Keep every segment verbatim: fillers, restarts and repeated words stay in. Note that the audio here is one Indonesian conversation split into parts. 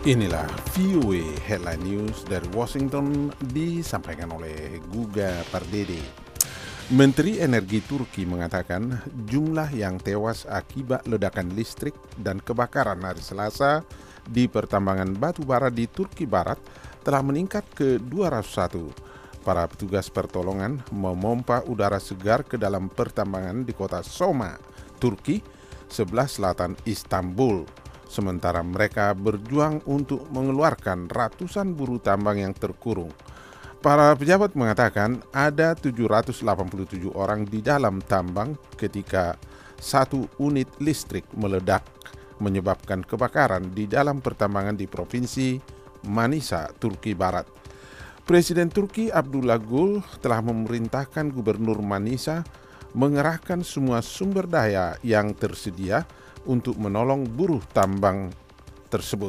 Inilah V O A Headline News dari Washington disampaikan oleh Guga Pardede. Menteri Energi Turki mengatakan jumlah yang tewas akibat ledakan listrik dan kebakaran hari Selasa di pertambangan batu bara di Turki Barat telah meningkat ke dua ratus satu. Para petugas pertolongan memompa udara segar ke dalam pertambangan di kota Soma, Turki, sebelah selatan Istanbul. Sementara mereka berjuang untuk mengeluarkan ratusan buruh tambang yang terkurung. Para pejabat mengatakan ada tujuh ratus delapan puluh tujuh orang di dalam tambang ketika satu unit listrik meledak, menyebabkan kebakaran di dalam pertambangan di provinsi Manisa, Turki Barat. Presiden Turki Abdullah Gül telah memerintahkan Gubernur Manisa mengerahkan semua sumber daya yang tersedia untuk menolong buruh tambang tersebut.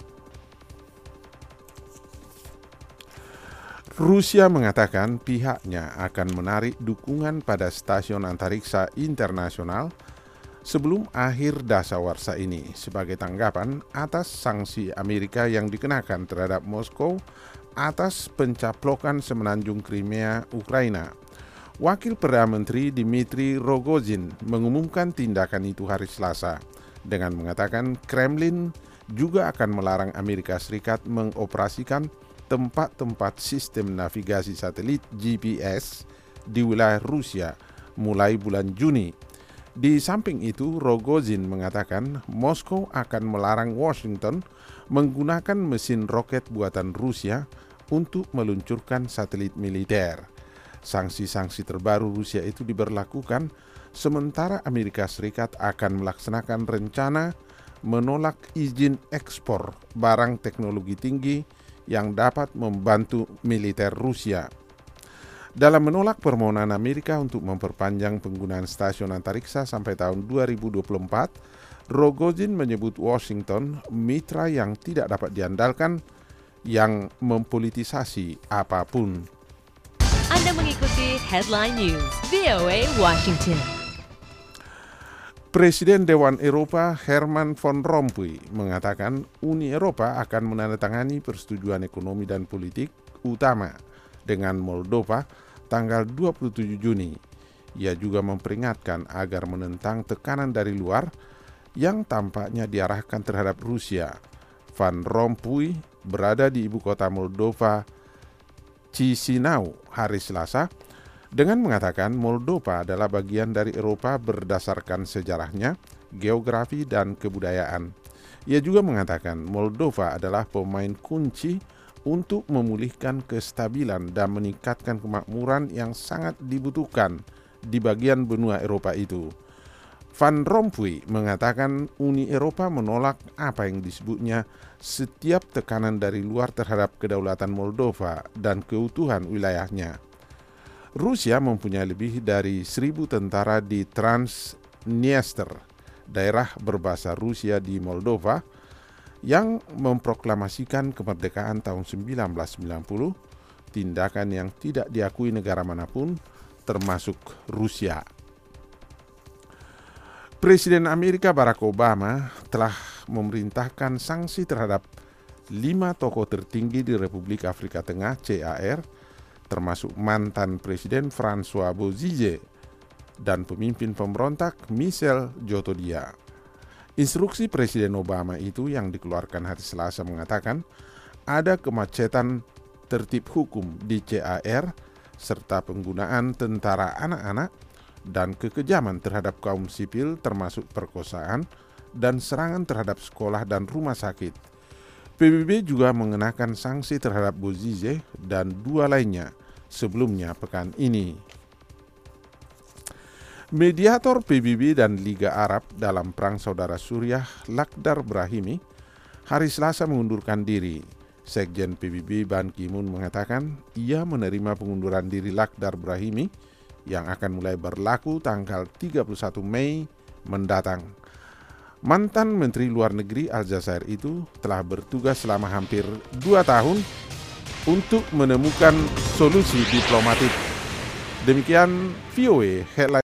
Rusia mengatakan pihaknya akan menarik dukungan pada stasiun antariksa internasional sebelum akhir dasawarsa ini sebagai tanggapan atas sanksi Amerika yang dikenakan terhadap Moskow atas pencaplokan semenanjung Crimea, Ukraina. Wakil Perdana Menteri Dmitry Rogozin mengumumkan tindakan itu hari Selasa dengan mengatakan Kremlin juga akan melarang Amerika Serikat mengoperasikan tempat-tempat sistem navigasi satelit G P S di wilayah Rusia mulai bulan Juni. Di samping itu, Rogozin mengatakan Moskow akan melarang Washington menggunakan mesin roket buatan Rusia untuk meluncurkan satelit militer. Sanksi-sanksi terbaru Rusia itu diberlakukan sementara Amerika Serikat akan melaksanakan rencana menolak izin ekspor barang teknologi tinggi yang dapat membantu militer Rusia. Dalam menolak permohonan Amerika untuk memperpanjang penggunaan stasiun antariksa sampai tahun dua ribu dua puluh empat, Rogozin menyebut Washington mitra yang tidak dapat diandalkan yang mempolitisasi apapun. Anda mengikuti Headline News V O A Washington. Presiden Dewan Eropa Herman Van Rompuy mengatakan Uni Eropa akan menandatangani persetujuan ekonomi dan politik utama dengan Moldova tanggal dua puluh tujuh Juni. Ia juga memperingatkan agar menentang tekanan dari luar yang tampaknya diarahkan terhadap Rusia. Van Rompuy berada di ibu kota Moldova, Chisinau, hari Selasa dengan mengatakan Moldova adalah bagian dari Eropa berdasarkan sejarahnya, geografi, dan kebudayaan. Ia juga mengatakan Moldova adalah pemain kunci untuk memulihkan kestabilan dan meningkatkan kemakmuran yang sangat dibutuhkan di bagian benua Eropa itu. Van Rompuy mengatakan Uni Eropa menolak apa yang disebutnya setiap tekanan dari luar terhadap kedaulatan Moldova dan keutuhan wilayahnya. Rusia mempunyai lebih dari seribu tentara di Transnistria, daerah berbahasa Rusia di Moldova, yang memproklamasikan kemerdekaan tahun seribu sembilan ratus sembilan puluh, tindakan yang tidak diakui negara manapun, termasuk Rusia. Presiden Amerika Barack Obama telah memerintahkan sanksi terhadap lima tokoh tertinggi di Republik Afrika Tengah C A R, termasuk mantan Presiden François Bozizé dan pemimpin pemberontak Michel Djotodia. Instruksi Presiden Obama itu yang dikeluarkan hari Selasa mengatakan ada kemacetan tertib hukum di C A R serta penggunaan tentara anak-anak dan kekejaman terhadap kaum sipil termasuk perkosaan dan serangan terhadap sekolah dan rumah sakit. P B B juga mengenakan sanksi terhadap Bozizé dan dua lainnya sebelumnya pekan ini. Mediator P B B dan Liga Arab dalam perang saudara Suriah, Lakhdar Brahimi, hari Selasa mengundurkan diri. Sekjen P B B Ban Ki-moon mengatakan ia menerima pengunduran diri Lakhdar Brahimi yang akan mulai berlaku tanggal tiga puluh satu Mei mendatang. Mantan Menteri Luar Negeri Aljazair itu telah bertugas selama hampir dua tahun untuk menemukan solusi diplomatik. Demikian V O A Headline.